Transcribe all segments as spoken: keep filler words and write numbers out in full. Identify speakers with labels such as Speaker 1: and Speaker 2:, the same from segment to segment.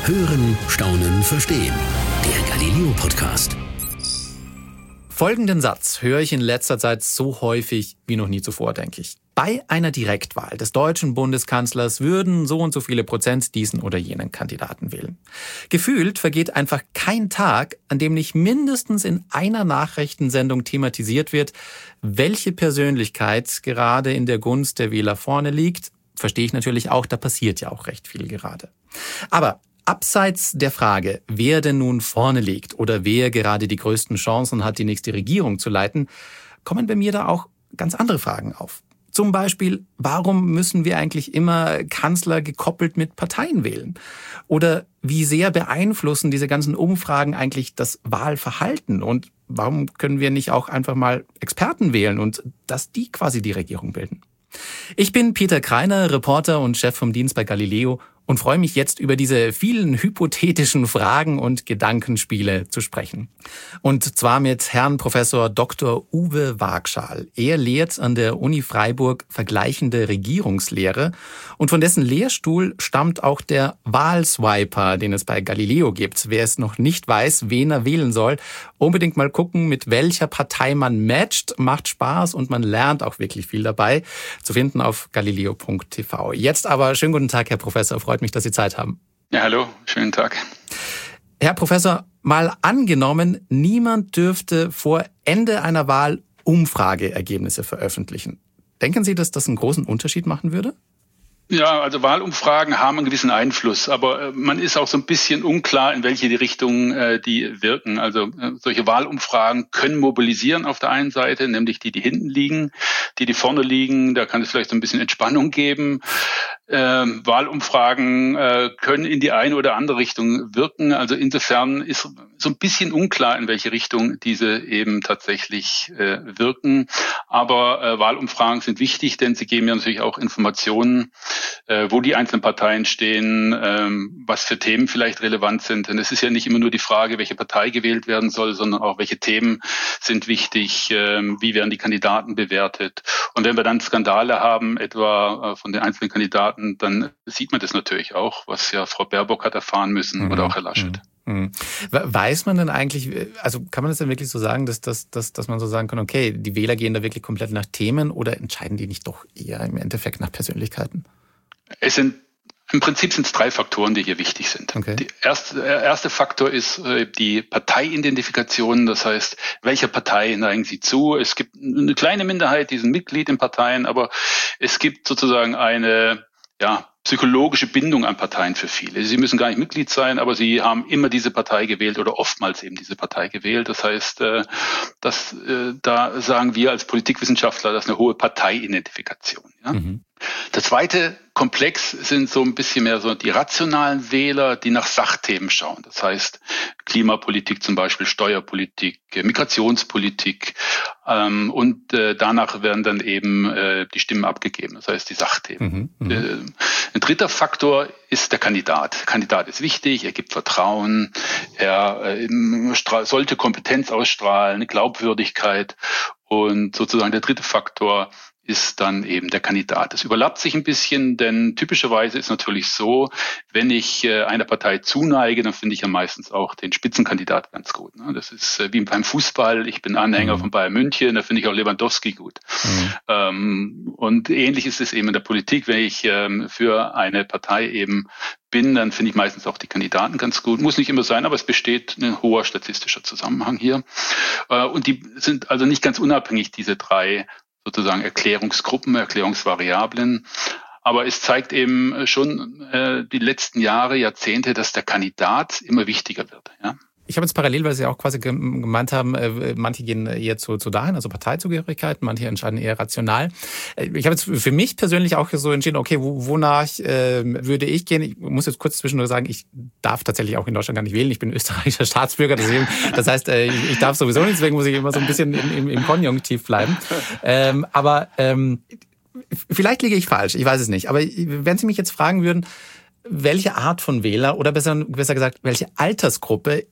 Speaker 1: Hören, Staunen, Verstehen. Der Galileo-Podcast.
Speaker 2: Folgenden Satz höre ich in letzter Zeit so häufig wie noch nie zuvor, denke ich. Bei einer Direktwahl des deutschen Bundeskanzlers würden so und so viele Prozent diesen oder jenen Kandidaten wählen. Gefühlt vergeht einfach kein Tag, an dem nicht mindestens in einer Nachrichtensendung thematisiert wird, welche Persönlichkeit gerade in der Gunst der Wähler vorne liegt. Verstehe ich natürlich auch, da passiert ja auch recht viel gerade. Aber abseits der Frage, wer denn nun vorne liegt oder wer gerade die größten Chancen hat, die nächste Regierung zu leiten, kommen bei mir da auch ganz andere Fragen auf. Zum Beispiel, warum müssen wir eigentlich immer Kanzler gekoppelt mit Parteien wählen? Oder wie sehr beeinflussen diese ganzen Umfragen eigentlich das Wahlverhalten? Und warum können wir nicht auch einfach mal Experten wählen und dass die quasi die Regierung bilden? Ich bin Peter Kreiner, Reporter und Chef vom Dienst bei Galileo und freue mich jetzt über diese vielen hypothetischen Fragen und Gedankenspiele zu sprechen. Und zwar mit Herrn Professor Doktor Uwe Wagschal. Er lehrt an der Uni Freiburg vergleichende Regierungslehre und von dessen Lehrstuhl stammt auch der Wahlswiper, den es bei Galileo gibt. Wer es noch nicht weiß, wen er wählen soll, unbedingt mal gucken, mit welcher Partei man matcht. Macht Spaß und man lernt auch wirklich viel dabei. Zu finden auf galileo punkt t v. Jetzt aber schönen guten Tag, Herr Professor. Freut mich, dass Sie Zeit haben.
Speaker 3: Ja, hallo. Schönen Tag.
Speaker 2: Herr Professor, mal angenommen, niemand dürfte vor Ende einer Wahl Umfrageergebnisse veröffentlichen. Denken Sie, dass das einen großen Unterschied machen würde?
Speaker 3: Ja, also Wahlumfragen haben einen gewissen Einfluss, aber man ist auch so ein bisschen unklar, in welche Richtung äh, die wirken. Also äh, solche Wahlumfragen können mobilisieren auf der einen Seite, nämlich die, die hinten liegen, die, die vorne liegen. Da kann es vielleicht so ein bisschen Entspannung geben. Ähm, Wahlumfragen äh, können in die eine oder andere Richtung wirken. Also insofern ist so ein bisschen unklar, in welche Richtung diese eben tatsächlich äh, wirken. Aber äh, Wahlumfragen sind wichtig, denn sie geben ja natürlich auch Informationen, äh, wo die einzelnen Parteien stehen, ähm, was für Themen vielleicht relevant sind. Denn es ist ja nicht immer nur die Frage, welche Partei gewählt werden soll, sondern auch, welche Themen sind wichtig, äh, wie werden die Kandidaten bewertet. Und wenn wir dann Skandale haben, etwa äh, von den einzelnen Kandidaten, dann sieht man das natürlich auch, was ja Frau Baerbock hat erfahren müssen mhm. oder auch Herr Laschet.
Speaker 2: Mhm. Weiß man denn eigentlich, also kann man das denn wirklich so sagen, dass, dass, dass, dass man so sagen kann, okay, die Wähler gehen da wirklich komplett nach Themen oder entscheiden die nicht doch eher im Endeffekt nach Persönlichkeiten?
Speaker 3: Es sind Im Prinzip sind es drei Faktoren, die hier wichtig sind.
Speaker 2: Okay.
Speaker 3: Der erste, erste Faktor ist äh, die Parteiidentifikation. Das heißt, welcher Partei neigen Sie zu? Es gibt eine kleine Minderheit, die sind Mitglied in Parteien, aber es gibt sozusagen eine ja, psychologische Bindung an Parteien für viele. Sie müssen gar nicht Mitglied sein, aber sie haben immer diese Partei gewählt oder oftmals eben diese Partei gewählt. Das heißt, äh, dass, äh, da sagen wir als Politikwissenschaftler, das ist eine hohe Parteiidentifikation. Ja? Mhm. Der zweite Komplex sind so ein bisschen mehr so die rationalen Wähler, die nach Sachthemen schauen. Das heißt Klimapolitik zum Beispiel, Steuerpolitik, Migrationspolitik ähm, und äh, danach werden dann eben äh, die Stimmen abgegeben. Das heißt die Sachthemen. Mhm, äh, ein dritter Faktor ist der Kandidat. Der Kandidat ist wichtig, er gibt Vertrauen, er äh, sollte Kompetenz ausstrahlen, eine Glaubwürdigkeit und sozusagen der dritte Faktor ist dann eben der Kandidat. Das überlappt sich ein bisschen, denn typischerweise ist natürlich so, wenn ich äh, einer Partei zuneige, dann finde ich ja meistens auch den Spitzenkandidat ganz gut. Ne? Das ist äh, wie beim Fußball. Ich bin Anhänger mhm. von Bayern München, da finde ich auch Lewandowski gut. Mhm. Ähm, und ähnlich ist es eben in der Politik. Wenn ich ähm, für eine Partei eben bin, dann finde ich meistens auch die Kandidaten ganz gut. Muss nicht immer sein, aber es besteht ein hoher statistischer Zusammenhang hier. Äh, und die sind also nicht ganz unabhängig, diese drei sozusagen Erklärungsgruppen, Erklärungsvariablen. Aber es zeigt eben schon äh, die letzten Jahre, Jahrzehnte, dass der Kandidat immer wichtiger wird. Ja?
Speaker 2: Ich habe jetzt parallel, weil Sie auch quasi gemeint haben, äh, manche gehen eher zu, zu dahin, also Parteizugehörigkeit, manche entscheiden eher rational. Ich habe jetzt für mich persönlich auch so entschieden, okay, wo, wonach äh, würde ich gehen? Ich muss jetzt kurz zwischendurch sagen, ich darf tatsächlich auch in Deutschland gar nicht wählen. Ich bin österreichischer Staatsbürger, deswegen, das heißt, äh, ich darf sowieso nicht, deswegen muss ich immer so ein bisschen im, im, im Konjunktiv bleiben. Ähm, aber ähm, vielleicht liege ich falsch, ich weiß es nicht. Aber wenn Sie mich jetzt fragen würden, welche Art von Wähler oder besser, besser gesagt, welche Altersgruppe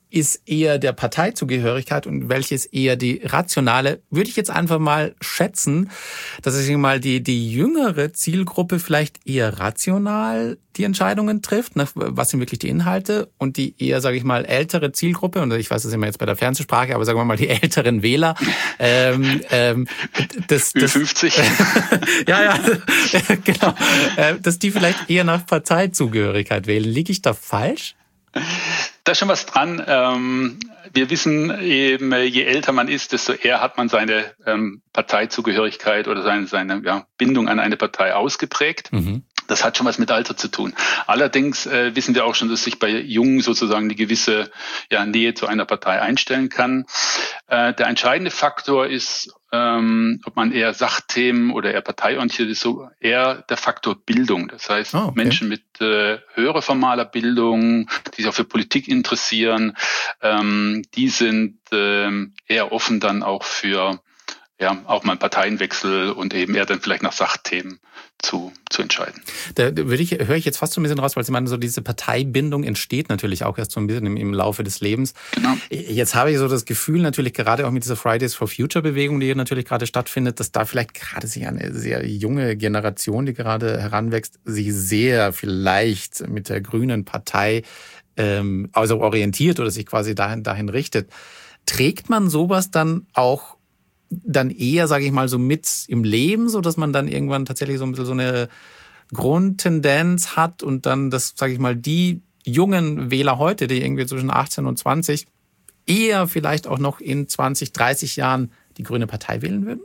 Speaker 2: ist eher der Parteizugehörigkeit und welches eher die rationale, würde ich jetzt einfach mal schätzen, dass ich mal die die jüngere Zielgruppe vielleicht eher rational die Entscheidungen trifft, ne, was sind wirklich die Inhalte, und die eher, sage ich mal, ältere Zielgruppe, und ich weiß, das sind wir jetzt bei der Fernsehsprache, aber sagen wir mal die älteren Wähler, ähm, ähm, das, das
Speaker 3: fünfzig
Speaker 2: ja, ja, genau, dass die vielleicht eher nach Parteizugehörigkeit wählen. Liege ich da falsch?
Speaker 3: Da ist schon was dran. Ähm, wir wissen eben, je älter man ist, desto eher hat man seine ähm, Parteizugehörigkeit oder seine, seine ja, Bindung an eine Partei ausgeprägt. Mhm. Das hat schon was mit Alter zu tun. Allerdings äh, wissen wir auch schon, dass sich bei Jungen sozusagen eine gewisse ja, Nähe zu einer Partei einstellen kann. Äh, der entscheidende Faktor ist, ähm, ob man eher Sachthemen oder eher parteiorientiert ist, so eher der Faktor Bildung. Das heißt, oh, okay. Menschen mit äh, höherer formaler Bildung, die sich auch für Politik interessieren, ähm, die sind ähm, eher offen dann auch für ja, auch mal einen Parteienwechsel und eben eher dann vielleicht nach Sachthemen zu, zu entscheiden.
Speaker 2: Da würde ich, höre ich jetzt fast so ein bisschen raus, weil Sie meinen, so diese Parteibindung entsteht natürlich auch erst so ein bisschen im, im Laufe des Lebens. Genau. Jetzt habe ich so das Gefühl, natürlich gerade auch mit dieser Fridays for Future Bewegung, die hier natürlich gerade stattfindet, dass da vielleicht gerade sich eine sehr junge Generation, die gerade heranwächst, sich sehr vielleicht mit der Grünen Partei ähm, also orientiert oder sich quasi dahin, dahin richtet. Trägt man sowas dann auch dann eher, sage ich mal, so mit im Leben, so dass man dann irgendwann tatsächlich so ein bisschen so eine Grundtendenz hat und dann, das, sage ich mal, die jungen Wähler heute, die irgendwie zwischen achtzehn und zwanzig, eher vielleicht auch noch in zwanzig, dreißig Jahren die Grüne Partei wählen würden?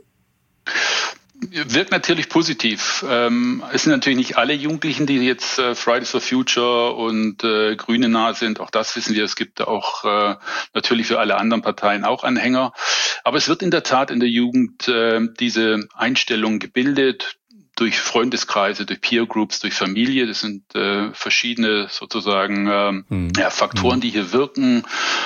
Speaker 3: Wirkt natürlich positiv. Ähm, es sind natürlich nicht alle Jugendlichen, die jetzt äh, Fridays for Future und äh, Grüne nah sind. Auch das wissen wir. Es gibt auch äh, natürlich für alle anderen Parteien auch Anhänger. Aber es wird in der Tat in der Jugend äh, diese Einstellung gebildet durch Freundeskreise, durch Peer Groups, durch Familie. Das sind äh, verschiedene sozusagen ähm, mhm. ja, Faktoren, die hier wirken.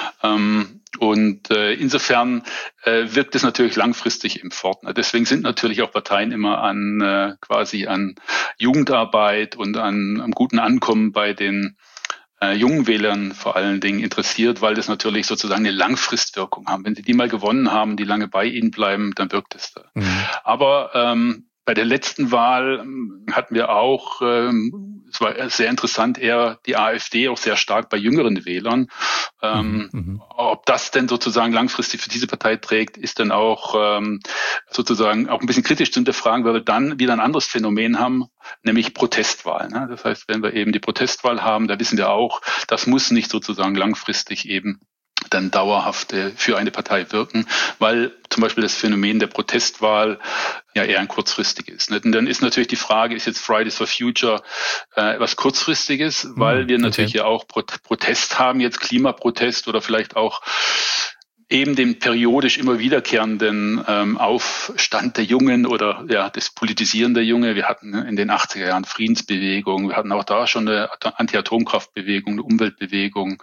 Speaker 3: Ähm, Und äh, insofern äh, wirkt es natürlich langfristig im Fort. Deswegen sind natürlich auch Parteien immer an äh, quasi an Jugendarbeit und an am guten Ankommen bei den äh, jungen Wählern vor allen Dingen interessiert, weil das natürlich sozusagen eine Langfristwirkung haben. Wenn sie die mal gewonnen haben, die lange bei ihnen bleiben, dann wirkt es da. Mhm. Aber ähm, bei der letzten Wahl hatten wir auch, ähm, es war sehr interessant, eher die AfD auch sehr stark bei jüngeren Wählern. Ähm, mhm. Ob das denn sozusagen langfristig für diese Partei trägt, ist dann auch ähm, sozusagen auch ein bisschen kritisch zu hinterfragen, weil wir dann wieder ein anderes Phänomen haben, nämlich Protestwahlen. Ne? Das heißt, wenn wir eben die Protestwahl haben, da wissen wir auch, das muss nicht sozusagen langfristig eben dann dauerhaft äh, für eine Partei wirken, weil zum Beispiel das Phänomen der Protestwahl ja eher ein kurzfristiges ist. Und dann ist natürlich die Frage, ist jetzt Fridays for Future äh, was Kurzfristiges, weil wir natürlich okay. ja auch Pro- Protest haben, jetzt Klimaprotest oder vielleicht auch eben den periodisch immer wiederkehrenden ähm, Aufstand der Jungen oder ja das Politisieren der Jungen. Wir hatten in den achtziger Jahren Friedensbewegung, wir hatten auch da schon eine Anti-Atomkraftbewegung, eine Umweltbewegung.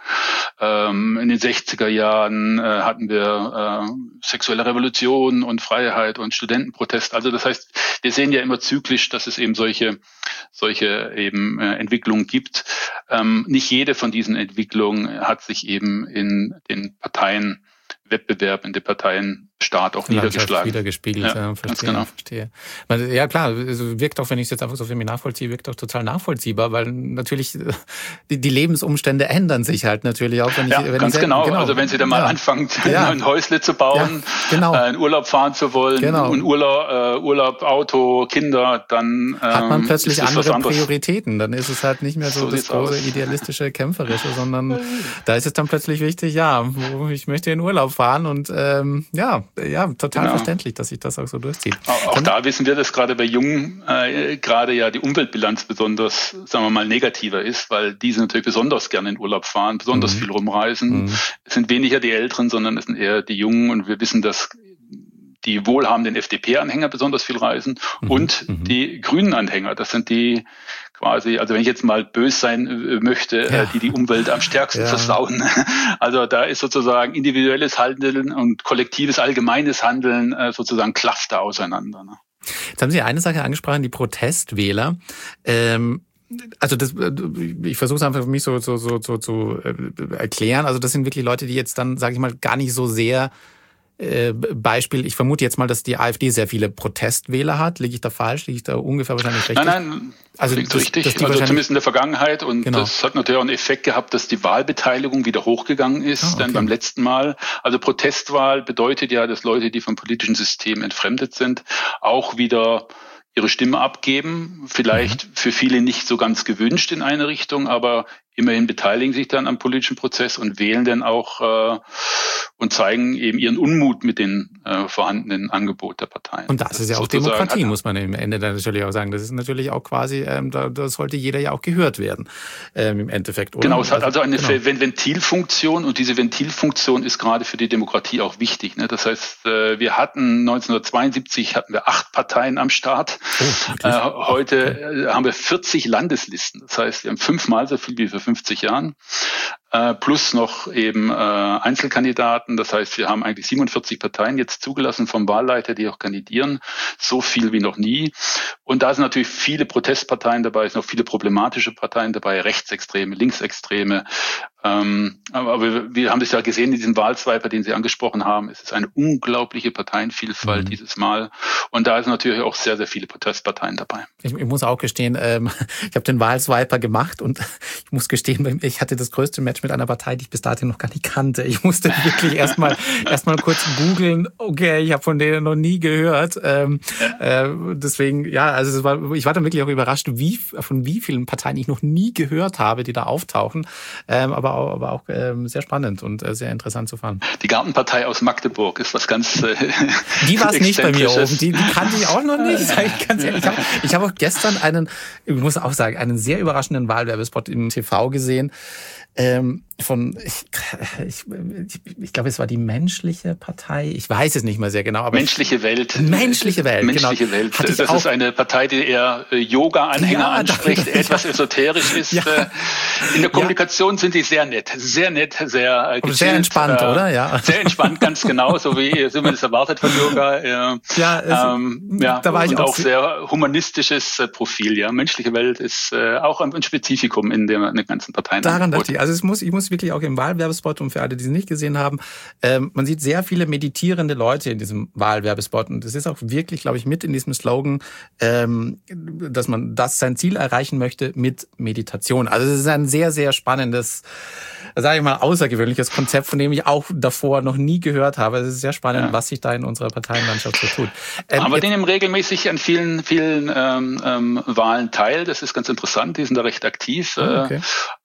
Speaker 3: Ähm, in den sechziger Jahren äh, hatten wir äh, sexuelle Revolution und Freiheit und Studentenprotest. Also das heißt, wir sehen ja immer zyklisch, dass es eben solche solche eben äh, Entwicklungen gibt. Ähm, nicht jede von diesen Entwicklungen hat sich eben in den Parteien Wettbewerb in den Parteienstaat auch niedergeschlagen.
Speaker 2: Wiedergespiegelt, ja, ja, verstehe, ganz genau. verstehe. Ja klar, es wirkt auch, wenn ich es jetzt einfach so für mich nachvollziehe, wirkt auch total nachvollziehbar, weil natürlich die, die Lebensumstände ändern sich halt natürlich auch. Wenn ich,
Speaker 3: ja,
Speaker 2: wenn
Speaker 3: ganz
Speaker 2: ich,
Speaker 3: genau.
Speaker 2: genau.
Speaker 3: Also wenn Sie da mal ja. anfangen,
Speaker 2: ja.
Speaker 3: ein Häusle zu bauen, ja, genau. äh, in Urlaub fahren zu wollen, genau. ein Urlaub, äh, Urlaub, Auto, Kinder, dann ähm,
Speaker 2: hat man plötzlich andere Prioritäten. Dann ist es halt nicht mehr so, so das große aus. idealistische, kämpferische, sondern da ist es dann plötzlich wichtig, ja, ich möchte in Urlaub fahren und ähm, ja, ja, total genau. verständlich, dass sich das auch so durchzieht.
Speaker 3: Auch, auch da wissen wir, dass gerade bei Jungen äh, gerade ja die Umweltbilanz besonders, sagen wir mal, negativer ist, weil diese natürlich besonders gerne in Urlaub fahren, besonders mhm. viel rumreisen. Mhm. Es sind weniger die Älteren, sondern es sind eher die Jungen und wir wissen, dass die wohlhabenden F D P-Anhänger besonders viel reisen mhm. und mhm. die Grünen-Anhänger. Das sind die quasi, also wenn ich jetzt mal bös sein möchte, ja. die die Umwelt am stärksten ja. versauen. Also da ist sozusagen individuelles Handeln und kollektives, allgemeines Handeln sozusagen klafft da auseinander.
Speaker 2: Jetzt haben Sie eine Sache angesprochen, die Protestwähler. Ähm Also das, ich versuche es einfach für mich so, so, so, so zu erklären. Also das sind wirklich Leute, die jetzt dann, sage ich mal, gar nicht so sehr äh, Beispiel, ich vermute jetzt mal, dass die AfD sehr viele Protestwähler hat. Liege ich da falsch? Liege ich da ungefähr wahrscheinlich richtig?
Speaker 3: Nein, nein,
Speaker 2: also
Speaker 3: liegt
Speaker 2: das,
Speaker 3: richtig.
Speaker 2: Dass die
Speaker 3: also zumindest in der Vergangenheit. Und
Speaker 2: genau.
Speaker 3: Das hat natürlich auch einen Effekt gehabt, dass die Wahlbeteiligung wieder hochgegangen ist. Ah, okay. Denn beim letzten Mal, also Protestwahl bedeutet ja, dass Leute, die vom politischen System entfremdet sind, auch wieder ihre Stimme abgeben. Vielleicht mhm. für viele nicht so ganz gewünscht in eine Richtung, aber immerhin beteiligen sich dann am politischen Prozess und wählen dann auch äh, und zeigen eben ihren Unmut mit den äh, vorhandenen Angebot der Parteien.
Speaker 2: Und das, das ist ja auch Demokratie, muss man im Ende dann natürlich auch sagen. Das ist natürlich auch quasi, ähm, da, da sollte jeder ja auch gehört werden ähm, im Endeffekt. Oder?
Speaker 3: Genau, es hat also eine
Speaker 2: genau.
Speaker 3: Ventilfunktion und diese Ventilfunktion ist gerade für die Demokratie auch wichtig. Ne? Das heißt, äh, wir hatten neunzehnhundertzweiundsiebzig hatten wir acht Parteien am Start. Oh, äh, heute okay. haben wir vierzig Landeslisten. Das heißt, wir haben fünfmal so viel wie vor fünfzig Jahren. Äh, plus noch eben äh, Einzelkandidaten. Das heißt, wir haben eigentlich siebenundvierzig Parteien jetzt zugelassen vom Wahlleiter, die auch kandidieren. So viel wie noch nie. Und da sind natürlich viele Protestparteien dabei, es sind auch viele problematische Parteien dabei, Rechtsextreme, Linksextreme. Ähm, aber wir, wir haben das ja gesehen in diesem Wahlswiper, den Sie angesprochen haben. Es ist eine unglaubliche Parteienvielfalt mhm. dieses Mal. Und da sind natürlich auch sehr, sehr viele Protestparteien dabei.
Speaker 2: Ich, ich muss auch gestehen, ähm, ich habe den Wahlswiper gemacht und ich muss gestehen, ich hatte das größte Match mit einer Partei, die ich bis dahin noch gar nicht kannte. Ich musste wirklich erstmal erstmal kurz googeln. Okay, ich habe von denen noch nie gehört. Ähm, ja. äh, deswegen, ja, also es war, ich war dann wirklich auch überrascht, wie von wie vielen Parteien ich noch nie gehört habe, die da auftauchen. Ähm, aber auch, aber auch ähm, sehr spannend und äh, sehr interessant zu fahren.
Speaker 3: Die Gartenpartei aus Magdeburg ist was ganz äh,
Speaker 2: Die war es nicht bei mir oben. Die, die kannte ich auch noch nicht. Sag ich ganz ehrlich. Ich habe ich hab auch gestern einen, ich muss auch sagen, einen sehr überraschenden Wahlwerbespot im T V gesehen. Ähm, von, ich, ich, ich glaube, es war die Menschliche Partei. Ich weiß es nicht mehr sehr genau. Aber
Speaker 3: Menschliche Welt.
Speaker 2: Menschliche Welt,
Speaker 3: Menschliche
Speaker 2: genau.
Speaker 3: Welt. Das ist eine Partei, die eher Yoga-Anhänger ja, anspricht, da, etwas ja. esoterisch ist. Ja. In der Kommunikation ja. sind die sehr nett. Sehr nett, sehr gechillt.
Speaker 2: Sehr entspannt, äh, oder? Ja.
Speaker 3: Sehr entspannt, ganz genau, so wie, so wie man das erwartet von Yoga. Ja,
Speaker 2: ja, es,
Speaker 3: ähm, ja. Da war ich und auch, auch sehr humanistisches äh, Profil. Ja, Menschliche Welt ist äh, auch ein, ein Spezifikum in der, in den ganzen Parteien.
Speaker 2: Daran dachte ich. Also es muss, ich muss wirklich auch im Wahlwerbespot, und für alle, die es nicht gesehen haben, ähm, man sieht sehr viele meditierende Leute in diesem Wahlwerbespot. Und das ist auch wirklich, glaube ich, mit in diesem Slogan, ähm, dass man das sein Ziel erreichen möchte mit Meditation. Also es ist ein sehr, sehr spannendes, sage ich mal, außergewöhnliches Konzept, von dem ich auch davor noch nie gehört habe. Es ist sehr spannend, ja. was sich da in unserer Parteienlandschaft so tut.
Speaker 3: Ähm, Aber die nehmen regelmäßig an vielen, vielen ähm, ähm, Wahlen teil. Das ist ganz interessant. Die sind da recht aktiv.
Speaker 2: Oh, okay.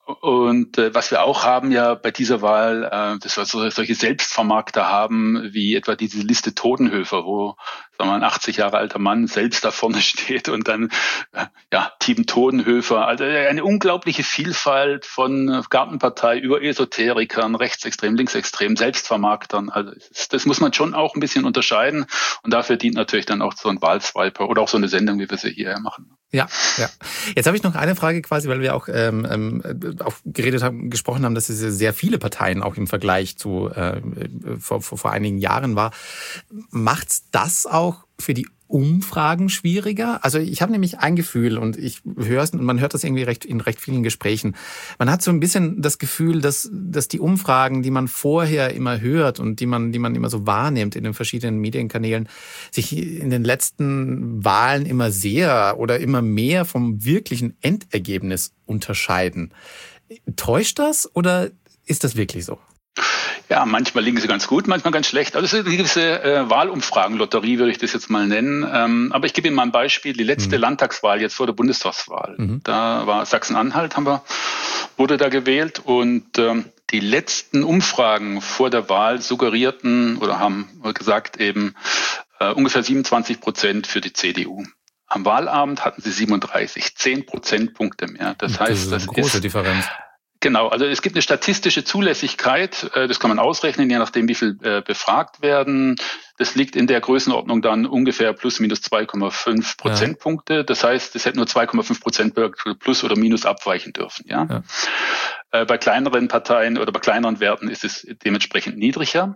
Speaker 3: Und äh, was wir auch haben ja bei dieser Wahl, äh, dass wir so, solche Selbstvermarkter haben, wie etwa diese Liste Todenhöfer, wo sagen wir, ein achtzig Jahre alter Mann selbst da vorne steht und dann äh, ja Team Todenhöfer. Also eine unglaubliche Vielfalt von Gartenpartei über Esoterikern, Rechtsextrem, Linksextrem, Selbstvermarktern. Also das, das muss man schon auch ein bisschen unterscheiden. Und dafür dient natürlich dann auch so ein Wahlswiper oder auch so eine Sendung, wie wir sie hier machen.
Speaker 2: Ja, ja. Jetzt habe ich noch eine Frage quasi, weil wir auch ähm, ähm, auch geredet haben, gesprochen haben, dass es sehr viele Parteien auch im Vergleich zu äh, vor, vor, vor einigen Jahren war. Macht's das auch für die Umfragen schwieriger? Also ich habe nämlich ein Gefühl und ich höre es und man hört das irgendwie recht in recht vielen Gesprächen. Man hat so ein bisschen das Gefühl, dass dass die Umfragen, die man vorher immer hört und die man die man immer so wahrnimmt in den verschiedenen Medienkanälen, sich in den letzten Wahlen immer sehr oder immer mehr vom wirklichen Endergebnis unterscheiden. Täuscht das oder ist das wirklich so?
Speaker 3: Ja, manchmal liegen sie ganz gut, manchmal ganz schlecht. Also es ist eine gewisse äh, Wahlumfragenlotterie, würde ich das jetzt mal nennen. Ähm, aber ich gebe Ihnen mal ein Beispiel. Die letzte mhm. Landtagswahl jetzt vor der Bundestagswahl. Mhm. Da war Sachsen-Anhalt, haben wir, wurde da gewählt. Und ähm, die letzten Umfragen vor der Wahl suggerierten oder haben gesagt eben äh, ungefähr siebenundzwanzig Prozent für die C D U. Am Wahlabend hatten sie siebenunddreißig, zehn Prozentpunkte mehr. Das, das heißt, das ist eine große
Speaker 2: ist, Differenz.
Speaker 3: Genau, also es gibt eine statistische Zulässigkeit, das kann man ausrechnen, je nachdem, wie viel befragt werden. Das liegt in der Größenordnung dann ungefähr plus minus zwei Komma fünf Prozentpunkte. Ja. Das heißt, es hätten nur zwei Komma fünf Prozent plus oder minus abweichen dürfen. Ja? Ja. Bei kleineren Parteien oder bei kleineren Werten ist es dementsprechend niedriger.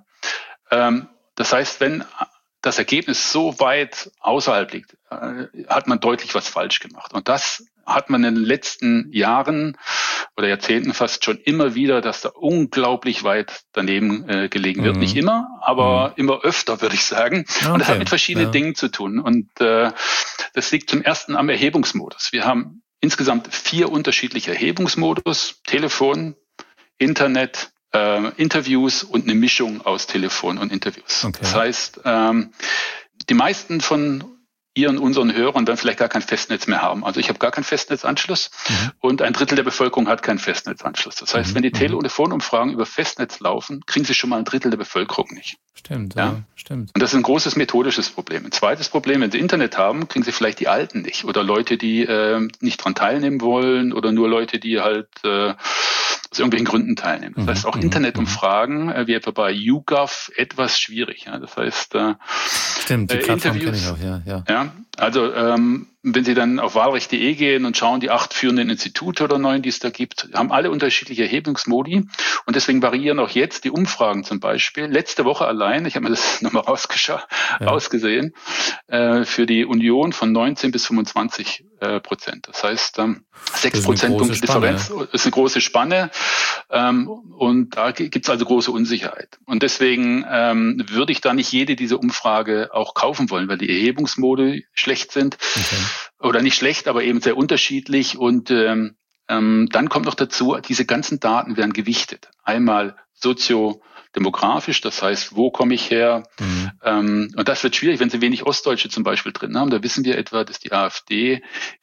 Speaker 3: Das heißt, wenn das Ergebnis so weit außerhalb liegt, hat man deutlich was falsch gemacht. Und das hat man in den letzten Jahren oder Jahrzehnten fast schon immer wieder, dass da unglaublich weit daneben äh, gelegen wird. Mhm. Nicht immer, aber mhm. immer öfter, würde ich sagen. Okay. Und das hat mit verschiedenen ja. Dingen zu tun. Und äh, das liegt zum ersten am Erhebungsmodus. Wir haben insgesamt vier unterschiedliche Erhebungsmodus: Telefon, Internet, äh, Interviews und eine Mischung aus Telefon und Interviews. Okay. Das heißt, ähm, die meisten von Ihren, unseren Hörern dann vielleicht gar kein Festnetz mehr haben. Also ich habe gar keinen Festnetzanschluss mhm. und ein Drittel der Bevölkerung hat keinen Festnetzanschluss. Das heißt, mhm. wenn die Telefonumfragen über Festnetz laufen, kriegen sie schon mal ein Drittel der Bevölkerung nicht.
Speaker 2: Stimmt, ja, ja, stimmt.
Speaker 3: Und das ist ein großes methodisches Problem. Ein zweites Problem, wenn sie Internet haben, kriegen sie vielleicht die Alten nicht oder Leute, die äh, nicht dran teilnehmen wollen oder nur Leute, die halt äh, aus irgendwelchen Gründen teilnehmen. Das mhm. heißt, auch mhm. Internetumfragen, äh, wie etwa bei YouGov, etwas schwierig. Ja. Das heißt, äh,
Speaker 2: Stimmt, die
Speaker 3: äh,
Speaker 2: Plattform kenne ich auch, ja. ja.
Speaker 3: ja also ähm, wenn Sie dann auf wahlrecht punkt de gehen und schauen, die acht führenden Institute oder neun, die es da gibt, haben alle unterschiedliche Erhebungsmodi und deswegen variieren auch jetzt die Umfragen zum Beispiel. Letzte Woche allein, ich habe mir das nochmal rausgeschaut, ja. ausgesehen, äh, für die Union von neunzehn bis fünfundzwanzig äh, Prozent. Das heißt, ähm, sechs Prozentpunkte Differenz ist eine große Spanne ähm, und da gibt es also große Unsicherheit. Und deswegen ähm, würde ich da nicht jede diese Umfrage auch kaufen wollen, weil die Erhebungsmodi schlecht sind. Okay. Oder nicht schlecht, aber eben sehr unterschiedlich. Und ähm, ähm, dann kommt noch dazu, diese ganzen Daten werden gewichtet. Einmal soziodemografisch, das heißt, wo komme ich her? Mhm. Ähm, und das wird schwierig, wenn Sie wenig Ostdeutsche zum Beispiel drin haben. Da wissen wir etwa, dass die AfD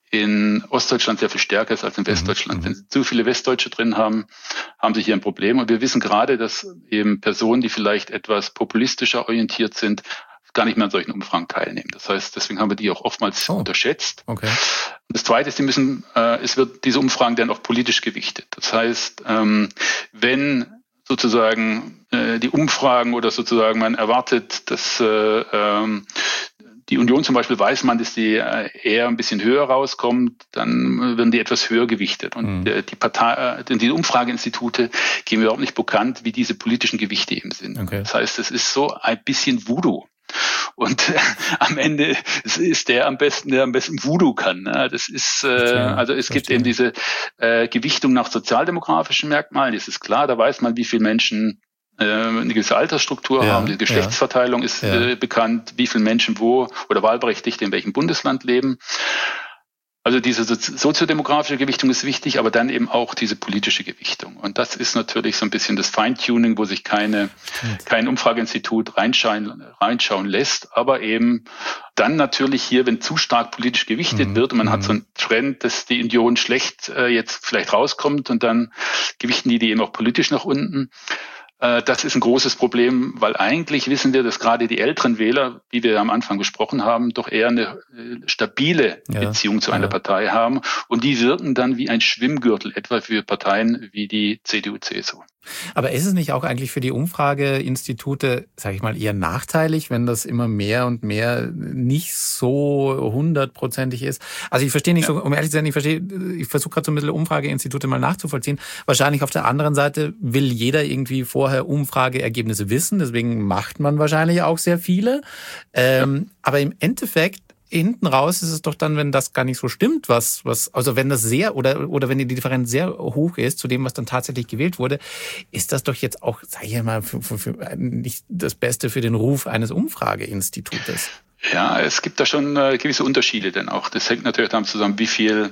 Speaker 3: in Ostdeutschland sehr viel stärker ist als in Westdeutschland. Mhm. Wenn Sie zu viele Westdeutsche drin haben, haben Sie hier ein Problem. Und wir wissen gerade, dass eben Personen, die vielleicht etwas populistischer orientiert sind, gar nicht mehr an solchen Umfragen teilnehmen. Das heißt, deswegen haben wir die auch oftmals oh. unterschätzt. Okay. Das Zweite ist, die müssen, äh, es wird diese Umfragen dann auch politisch gewichtet. Das heißt, ähm, wenn sozusagen äh, die Umfragen oder sozusagen man erwartet, dass äh, ähm, die Union zum Beispiel weiß man, dass die äh, eher ein bisschen höher rauskommt, dann werden die etwas höher gewichtet. Und mhm. äh, die Partei, äh, die Umfrageinstitute geben überhaupt nicht bekannt, wie diese politischen Gewichte eben sind. Okay. Das heißt, es ist so ein bisschen Voodoo. Und äh, am Ende ist der am besten, der am besten Voodoo kann. Ne? Das ist, äh, also es Verstehe. gibt eben diese äh, Gewichtung nach sozialdemografischen Merkmalen. Das ist klar, da weiß man, wie viele Menschen äh, eine gewisse Altersstruktur ja, haben. Die Geschlechtsverteilung ja. ist ja. äh, bekannt, wie viele Menschen wo oder Wahlberechtigte in welchem Bundesland leben. Also diese soziodemografische Gewichtung ist wichtig, aber dann eben auch diese politische Gewichtung. Und das ist natürlich so ein bisschen das Feintuning, wo sich keine, kein Umfrageinstitut reinschauen, reinschauen lässt, aber eben dann natürlich hier, wenn zu stark politisch gewichtet mhm. wird und man mhm. hat so einen Trend, dass die Union schlecht äh, jetzt vielleicht rauskommt und dann gewichten die die eben auch politisch nach unten. Das ist ein großes Problem, weil eigentlich wissen wir, dass gerade die älteren Wähler, wie wir am Anfang besprochen haben, doch eher eine stabile ja, Beziehung zu einer ja. Partei haben. Und die wirken dann wie ein Schwimmgürtel, etwa für Parteien wie die C D U, C S U.
Speaker 2: Aber ist es nicht auch eigentlich für die Umfrageinstitute, sage ich mal, eher nachteilig, wenn das immer mehr und mehr nicht so hundertprozentig ist? Also ich verstehe nicht ja. so, um ehrlich zu sein, ich verstehe, ich versuche gerade so ein bisschen Umfrageinstitute mal nachzuvollziehen. Wahrscheinlich auf der anderen Seite will jeder irgendwie vorher Umfrageergebnisse wissen, deswegen macht man wahrscheinlich auch sehr viele. Ähm, ja. Aber im Endeffekt hinten raus ist es doch dann, wenn das gar nicht so stimmt, was, was, also wenn das sehr oder, oder wenn die Differenz sehr hoch ist zu dem, was dann tatsächlich gewählt wurde, ist das doch jetzt auch, sag ich mal, für, für, für nicht das Beste für den Ruf eines Umfrageinstitutes.
Speaker 3: Ja, es gibt da schon äh, gewisse Unterschiede denn auch. Das hängt natürlich damit zusammen, wie viel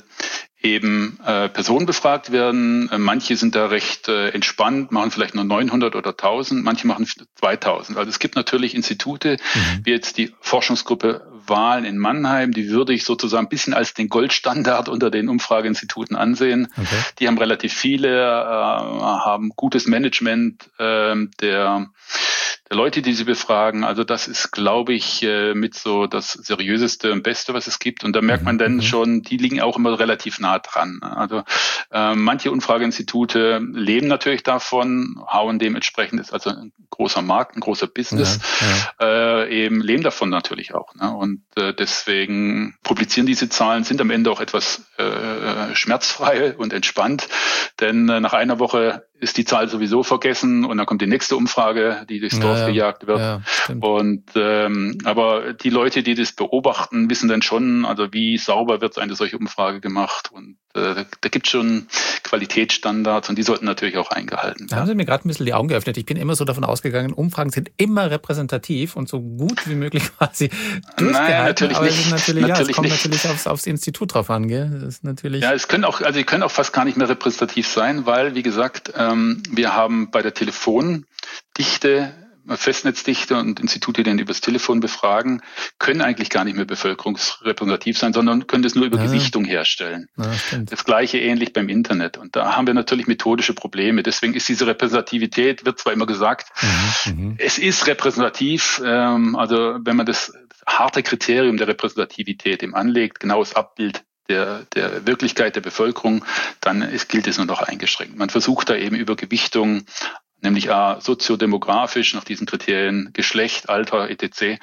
Speaker 3: eben äh, Personen befragt werden. Äh, manche sind da recht äh, entspannt, machen vielleicht nur neunhundert oder tausend, manche machen zweitausend. Also es gibt natürlich Institute, mhm. wie jetzt die Forschungsgruppe Wahlen in Mannheim, die würde ich sozusagen ein bisschen als den Goldstandard unter den Umfrageinstituten ansehen. Okay. Die haben relativ viele, äh, haben gutes Management äh, der der Leute, die sie befragen. Also das ist, glaube ich, mit so das seriöseste und Beste, was es gibt. Und da merkt man dann mhm. schon, die liegen auch immer relativ nah dran. Also äh, manche Umfrageinstitute leben natürlich davon, hauen dementsprechend, ist also ein großer Markt, ein großer Business, ja, ja. Äh, eben leben davon natürlich auch. Ne? Und äh, deswegen publizieren diese Zahlen, sind am Ende auch etwas äh, schmerzfrei und entspannt. Denn äh, nach einer Woche ist die Zahl sowieso vergessen und dann kommt die nächste Umfrage, die durchs Dorf ja, gejagt wird. Ja, und ähm, aber die Leute, die das beobachten, wissen dann schon, also wie sauber wird eine solche Umfrage gemacht. Und äh, da gibt es schon Qualitätsstandards und die sollten natürlich auch eingehalten werden.
Speaker 2: Da haben Sie mir gerade ein bisschen die Augen geöffnet. Ich bin immer so davon ausgegangen, Umfragen sind immer repräsentativ und so gut wie möglich quasi durchgehalten.
Speaker 3: Nein, natürlich
Speaker 2: aber
Speaker 3: nicht.
Speaker 2: Es, ist natürlich,
Speaker 3: natürlich
Speaker 2: ja, es kommt
Speaker 3: nicht.
Speaker 2: natürlich aufs, aufs Institut drauf an. Gell? Das ist natürlich
Speaker 3: ja, es können auch, also sie können auch fast gar nicht mehr repräsentativ sein, weil, wie gesagt, ähm, wir haben bei der Telefondichte, Festnetzdichte und Institute, die dann übers Telefon befragen, können eigentlich gar nicht mehr bevölkerungsrepräsentativ sein, sondern können das nur über ja. Gewichtung herstellen. Ja, das Gleiche ähnlich beim Internet. Und da haben wir natürlich methodische Probleme. Deswegen ist diese Repräsentativität, wird zwar immer gesagt, mhm, es ist repräsentativ, ähm, also wenn man das harte Kriterium der Repräsentativität eben anlegt, genaues Abbild der, der Wirklichkeit der Bevölkerung, dann ist, gilt es nur noch eingeschränkt. Man versucht da eben über Gewichtung, nämlich A, soziodemografisch nach diesen Kriterien, Geschlecht, Alter, et cetera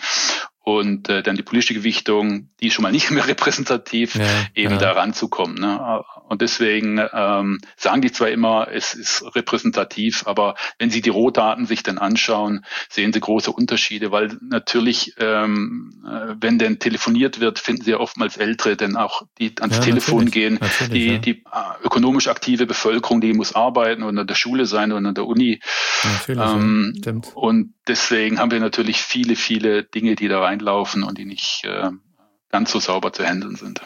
Speaker 3: und äh, dann die politische Gewichtung, die ist schon mal nicht mehr repräsentativ, ja, eben ja. da ranzukommen. Ne? Und deswegen ähm, sagen die zwar immer, es ist repräsentativ, aber wenn Sie die Rohdaten sich dann anschauen, sehen Sie große Unterschiede, weil natürlich, ähm, wenn denn telefoniert wird, finden Sie ja oftmals Ältere, denn auch die ans ja, Telefon gehen. Die, ja. die äh, ökonomisch aktive Bevölkerung, die muss arbeiten oder in der Schule sein oder in der Uni. Ähm, ja, und deswegen haben wir natürlich viele, viele Dinge, die da reinlaufen und die nicht äh, ganz so sauber zu handeln sind.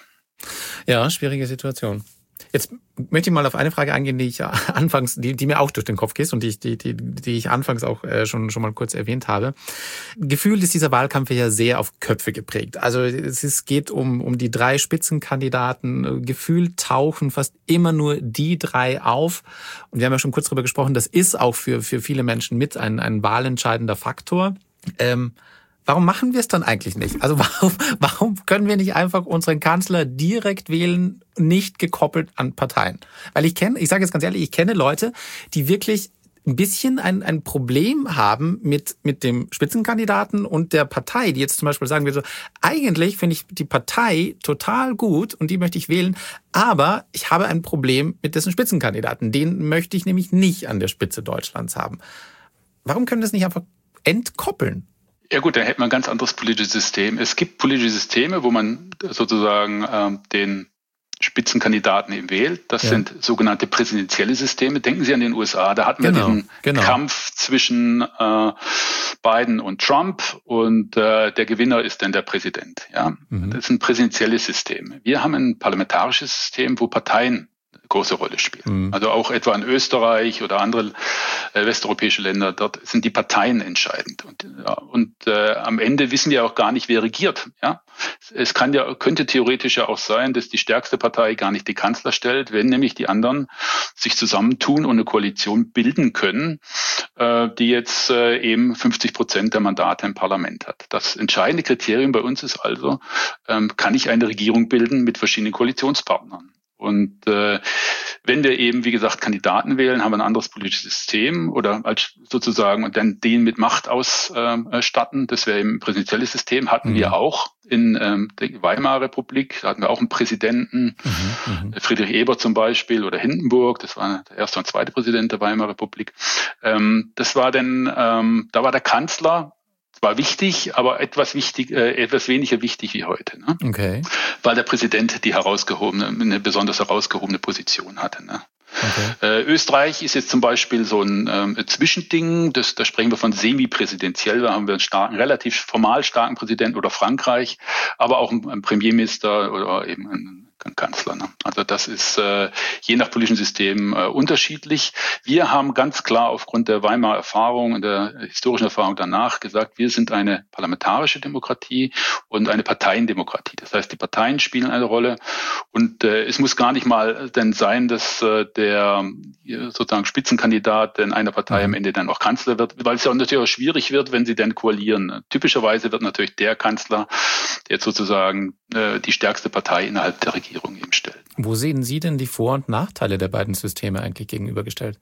Speaker 2: Ja, schwierige Situation. Jetzt möchte ich mal auf eine Frage eingehen, die ich anfangs, die, die mir auch durch den Kopf geht und die ich, die, die, die ich anfangs auch äh, schon, schon mal kurz erwähnt habe. Gefühlt ist dieser Wahlkampf ja sehr auf Köpfe geprägt. Also es ist, geht um, um die drei Spitzenkandidaten. Gefühlt tauchen fast immer nur die drei auf. Und wir haben ja schon kurz darüber gesprochen, das ist auch für, für viele Menschen mit ein, ein wahlentscheidender Faktor. Ähm, Warum machen wir es dann eigentlich nicht? Also warum, warum können wir nicht einfach unseren Kanzler direkt wählen, nicht gekoppelt an Parteien? Weil ich kenne, ich sage jetzt ganz ehrlich, ich kenne Leute, die wirklich ein bisschen ein, ein Problem haben mit, mit dem Spitzenkandidaten und der Partei, die jetzt zum Beispiel sagen wir so, eigentlich finde ich die Partei total gut und die möchte ich wählen, aber ich habe ein Problem mit dessen Spitzenkandidaten. Den möchte ich nämlich nicht an der Spitze Deutschlands haben. Warum können wir das nicht einfach entkoppeln?
Speaker 3: Ja gut, da hätte man ein ganz anderes politisches System. Es gibt politische Systeme, wo man sozusagen ähm, den Spitzenkandidaten eben wählt. Das ja. sind sogenannte präsidentielle Systeme. Denken Sie an den U S A. Da hatten genau, wir diesen genau. Kampf zwischen äh, Biden und Trump und äh, der Gewinner ist dann der Präsident. Ja, mhm. Das ist ein präsidentielles System. Wir haben ein parlamentarisches System, wo Parteien große Rolle spielen. Mhm. Also auch etwa in Österreich oder andere äh, westeuropäische Länder, dort sind die Parteien entscheidend. Und, ja, und äh, am Ende wissen wir auch gar nicht, wer regiert. Ja? Es kann ja, könnte theoretisch ja auch sein, dass die stärkste Partei gar nicht die Kanzler stellt, wenn nämlich die anderen sich zusammentun und eine Koalition bilden können, äh, die jetzt äh, eben fünfzig Prozent der Mandate im Parlament hat. Das entscheidende Kriterium bei uns ist also, ähm, kann ich eine Regierung bilden mit verschiedenen Koalitionspartnern? Und äh, wenn wir eben, wie gesagt, Kandidaten wählen, haben wir ein anderes politisches System oder als sozusagen und dann den mit Macht ausstatten. Das wäre eben ein präsidentielles System, hatten mhm. wir auch in ähm, der Weimarer Republik. Da hatten wir auch einen Präsidenten, mhm, Friedrich Ebert zum Beispiel oder Hindenburg. Das war der erste und zweite Präsident der Weimarer Republik. Ähm, das war dann, ähm, da war der Kanzler war wichtig, aber etwas wichtig, äh, etwas weniger wichtig wie heute, ne?
Speaker 2: Okay.
Speaker 3: Weil der Präsident die herausgehobene, eine besonders herausgehobene Position hatte, ne? Okay. Äh, Österreich ist jetzt zum Beispiel so ein ähm, Zwischending, das, da sprechen wir von semi-präsidentiell, da haben wir einen starken, relativ formal starken Präsidenten oder Frankreich, aber auch einen, einen Premierminister oder eben einen Kanzler. Ne? Also das ist äh, je nach politischem System äh, unterschiedlich. Wir haben ganz klar aufgrund der Weimarer Erfahrung und der historischen Erfahrung danach gesagt, wir sind eine parlamentarische Demokratie und eine Parteiendemokratie. Das heißt, die Parteien spielen eine Rolle und äh, es muss gar nicht mal denn sein, dass äh, der sozusagen Spitzenkandidat in einer Partei mhm. am Ende dann auch Kanzler wird, weil es ja natürlich auch schwierig wird, wenn sie dann koalieren. Typischerweise wird natürlich der Kanzler, der sozusagen äh, die stärkste Partei innerhalb der Regierung eben stellt.
Speaker 2: Wo sehen Sie denn die Vor- und Nachteile der beiden Systeme eigentlich gegenübergestellt?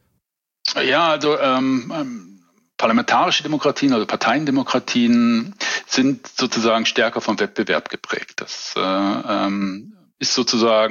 Speaker 3: Ja, also ähm, ähm, parlamentarische Demokratien, also Parteiendemokratien sind sozusagen stärker vom Wettbewerb geprägt. Das äh, ähm, ist sozusagen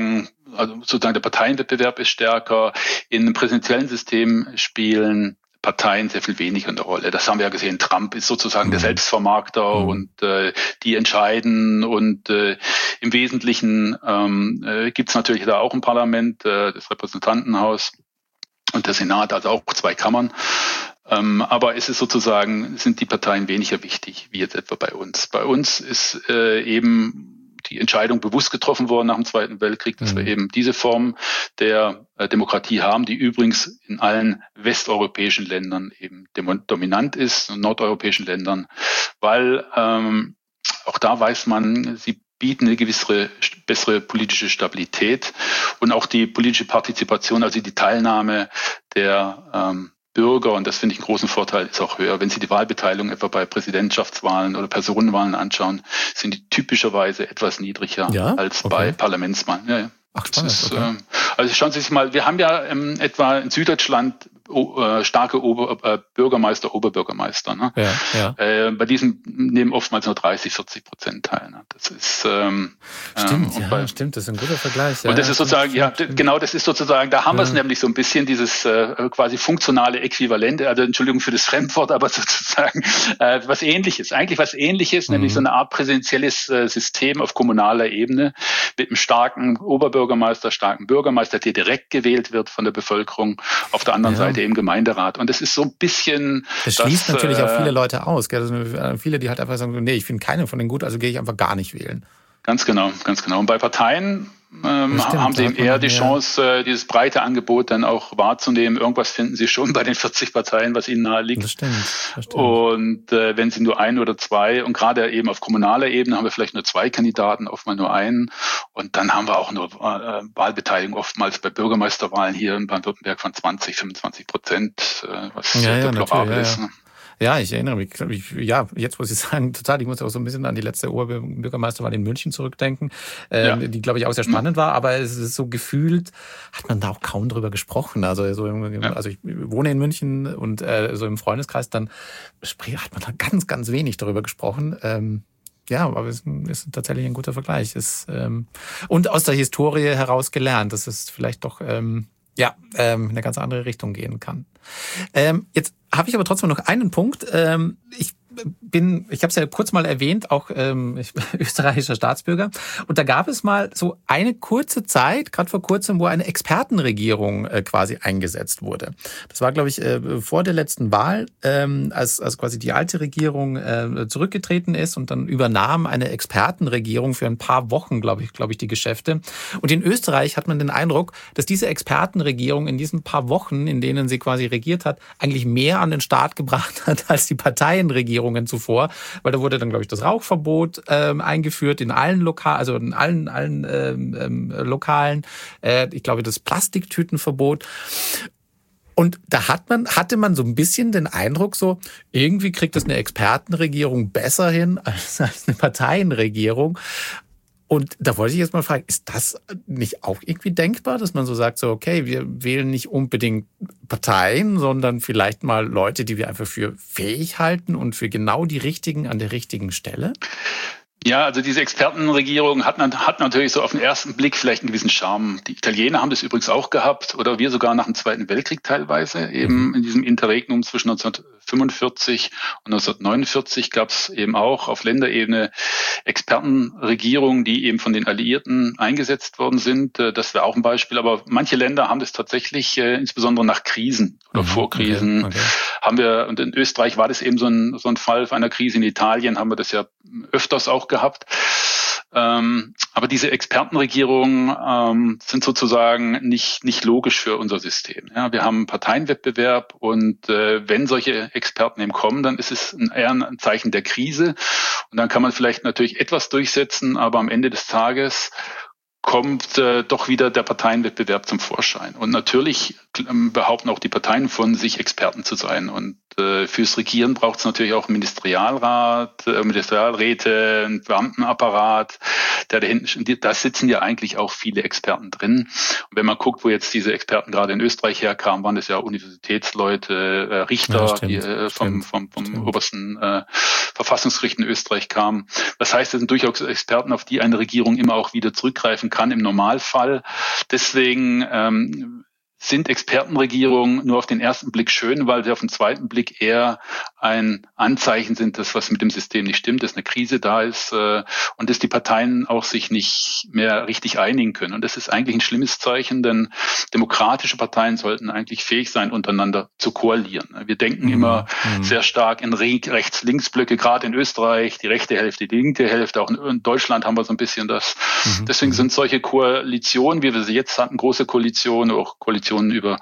Speaker 3: also sozusagen der Parteienwettbewerb ist stärker. In einem präsidentiellen System spielen Parteien sehr viel weniger eine Rolle. Das haben wir ja gesehen. Trump ist sozusagen mhm. der Selbstvermarkter mhm. und äh, die entscheiden und äh, im Wesentlichen ähm, äh, gibt es natürlich da auch ein Parlament, äh, das Repräsentantenhaus und der Senat, also auch zwei Kammern. Ähm, aber es ist sozusagen, sind die Parteien weniger wichtig, wie jetzt etwa bei uns. Bei uns ist äh, eben die Entscheidung bewusst getroffen worden nach dem Zweiten Weltkrieg, dass mhm. wir eben diese Form der äh, Demokratie haben, die übrigens in allen westeuropäischen Ländern eben dominant ist und nordeuropäischen Ländern, weil ähm, auch da weiß man, sie bieten eine gewisse bessere politische Stabilität und auch die politische Partizipation, also die Teilnahme der ähm, Bürger, und das finde ich einen großen Vorteil, ist auch höher. Wenn Sie die Wahlbeteiligung etwa bei Präsidentschaftswahlen oder Personenwahlen anschauen, sind die typischerweise etwas niedriger ja? als okay. bei Parlamentswahlen. Ja, ja.
Speaker 2: Ach, spannend.
Speaker 3: Ist,
Speaker 2: okay.
Speaker 3: äh, also schauen Sie sich mal, wir haben ja ähm, etwa in Süddeutschland oh, äh, starke Ober, äh, Bürgermeister, Oberbürgermeister. Ne?
Speaker 2: Ja, ja.
Speaker 3: Äh, bei diesen nehmen oftmals nur dreißig, vierzig Prozent teil. Ne? Das ist ähm,
Speaker 2: stimmt,
Speaker 3: ähm,
Speaker 2: ja,
Speaker 3: bei,
Speaker 2: stimmt, das ist ein guter Vergleich.
Speaker 3: Ja, und das
Speaker 2: ja,
Speaker 3: ist sozusagen,
Speaker 2: stimmt,
Speaker 3: ja,
Speaker 2: stimmt.
Speaker 3: genau, das ist sozusagen, da haben wir es
Speaker 2: ja.
Speaker 3: nämlich so ein bisschen, dieses äh, quasi funktionale Äquivalente, also Entschuldigung für das Fremdwort, aber sozusagen äh, was Ähnliches, eigentlich was Ähnliches, mhm. nämlich so eine Art präsidentielles äh, System auf kommunaler Ebene mit einem starken Oberbürgermeister, starken Bürgermeister, der direkt gewählt wird von der Bevölkerung, auf der anderen ja. Seite eben Gemeinderat. Und das ist so ein bisschen...
Speaker 2: Das schließt
Speaker 3: das,
Speaker 2: natürlich
Speaker 3: äh,
Speaker 2: auch viele Leute aus. Gell? Also viele, die halt einfach sagen, nee, ich finde keine von denen gut, also gehe ich einfach gar nicht wählen.
Speaker 3: Ganz genau, ganz genau. Und bei Parteien ähm, stimmt, haben sie eben eher die Chance, äh, dieses breite Angebot dann auch wahrzunehmen. Irgendwas finden sie schon bei den vierzig Parteien, was ihnen nahe liegt.
Speaker 2: Das stimmt, das stimmt.
Speaker 3: Und äh, wenn sie nur ein oder zwei, und gerade eben auf kommunaler Ebene haben wir vielleicht nur zwei Kandidaten, oftmals nur einen. Und dann haben wir auch nur äh, Wahlbeteiligung oftmals bei Bürgermeisterwahlen hier in Baden-Württemberg von zwanzig, fünfundzwanzig Prozent, äh, was
Speaker 2: ja,
Speaker 3: sehr
Speaker 2: ja,
Speaker 3: deplorabel
Speaker 2: ja,
Speaker 3: ist.
Speaker 2: ja.
Speaker 3: Ne?
Speaker 2: Ja, ich erinnere mich, ich, ja, jetzt muss ich sagen, total, ich muss auch so ein bisschen an die letzte Oberbürgermeisterwahl in München zurückdenken, äh, ja. die, glaube ich, auch sehr spannend war, aber es ist so gefühlt, hat man da auch kaum drüber gesprochen. Also, so im, ja. also ich wohne in München und äh, so im Freundeskreis, dann hat man da ganz, ganz wenig darüber gesprochen. Ähm, Ja, aber es ist tatsächlich ein guter Vergleich. Es, ähm, und aus der Historie heraus gelernt, dass es vielleicht doch ähm, ja, ähm, in eine ganz andere Richtung gehen kann. Ähm, jetzt habe ich aber trotzdem noch einen Punkt. Ähm, ich bin, ich habe es ja kurz mal erwähnt, auch ähm, ich bin österreichischer Staatsbürger. Und da gab es mal so eine kurze Zeit, gerade vor kurzem, wo eine Expertenregierung äh, quasi eingesetzt wurde. Das war, glaube ich, äh, vor der letzten Wahl, ähm, als, als quasi die alte Regierung äh, zurückgetreten ist und dann übernahm eine Expertenregierung für ein paar Wochen, glaube ich, glaube ich, die Geschäfte. Und in Österreich hat man den Eindruck, dass diese Expertenregierung in diesen paar Wochen, in denen sie quasi regiert hat, eigentlich mehr an den Start gebracht hat als die Parteienregierungen zuvor, weil da wurde dann, glaube ich, das Rauchverbot ähm, eingeführt in allen Lokalen, also in allen allen ähm, ähm, Lokalen. Äh, ich glaube, das Plastiktütenverbot. Und da hat man, hatte man so ein bisschen den Eindruck, so irgendwie kriegt das eine Expertenregierung besser hin als, als eine Parteienregierung. Und da wollte ich jetzt mal fragen, ist das nicht auch irgendwie denkbar, dass man so sagt, so okay, wir wählen nicht unbedingt Parteien, sondern vielleicht mal Leute, die wir einfach für fähig halten und für genau die Richtigen an der richtigen Stelle?
Speaker 3: Ja, also diese Expertenregierung hat, hat natürlich so auf den ersten Blick vielleicht einen gewissen Charme. Die Italiener haben das übrigens auch gehabt, oder wir sogar nach dem Zweiten Weltkrieg teilweise. Eben mhm. in diesem Interregnum zwischen neunzehnhundertfünfundvierzig und neunzehnhundertneunundvierzig gab es eben auch auf Länderebene Expertenregierungen, die eben von den Alliierten eingesetzt worden sind. Das wäre auch ein Beispiel. Aber manche Länder haben das tatsächlich, äh, insbesondere nach Krisen oder mhm. vor Krisen, okay, okay. haben wir, und in Österreich war das eben so ein, so ein Fall einer Krise. In Italien haben wir das ja öfters auch gehabt. Ähm, aber diese Expertenregierungen ähm, sind sozusagen nicht nicht logisch für unser System. Ja, wir haben einen Parteienwettbewerb und äh, wenn solche Experten eben kommen, dann ist es ein, eher ein Zeichen der Krise. Und dann kann man vielleicht natürlich etwas durchsetzen, aber am Ende des Tages kommt äh, doch wieder der Parteienwettbewerb zum Vorschein. Und natürlich ähm, behaupten auch die Parteien von sich, Experten zu sein. Und äh, fürs Regieren braucht es natürlich auch einen Ministerialrat, äh, Ministerialräte, einen Beamtenapparat, der da hinten, da sitzen ja eigentlich auch viele Experten drin. Und wenn man guckt, wo jetzt diese Experten gerade in Österreich herkamen, waren das ja Universitätsleute, äh, Richter, ja, die äh, vom, vom, vom, vom obersten äh, Verfassungsgericht in Österreich kamen. Das heißt, das sind durchaus Experten, auf die eine Regierung immer auch wieder zurückgreifen kann im Normalfall. Deswegen ähm, sind Expertenregierungen nur auf den ersten Blick schön, weil sie auf den zweiten Blick eher ein Anzeichen sind, dass was mit dem System nicht stimmt, dass eine Krise da ist äh, und dass die Parteien auch sich nicht mehr richtig einigen können. Und das ist eigentlich ein schlimmes Zeichen, denn demokratische Parteien sollten eigentlich fähig sein, untereinander zu koalieren. Wir denken mhm. immer mhm. sehr stark in Rechts-Links-Blöcke, gerade in Österreich, die rechte Hälfte, die linke Hälfte, auch in Deutschland haben wir so ein bisschen das. Mhm. Deswegen sind solche Koalitionen, wie wir sie jetzt hatten, große Koalitionen, auch Koalitionen über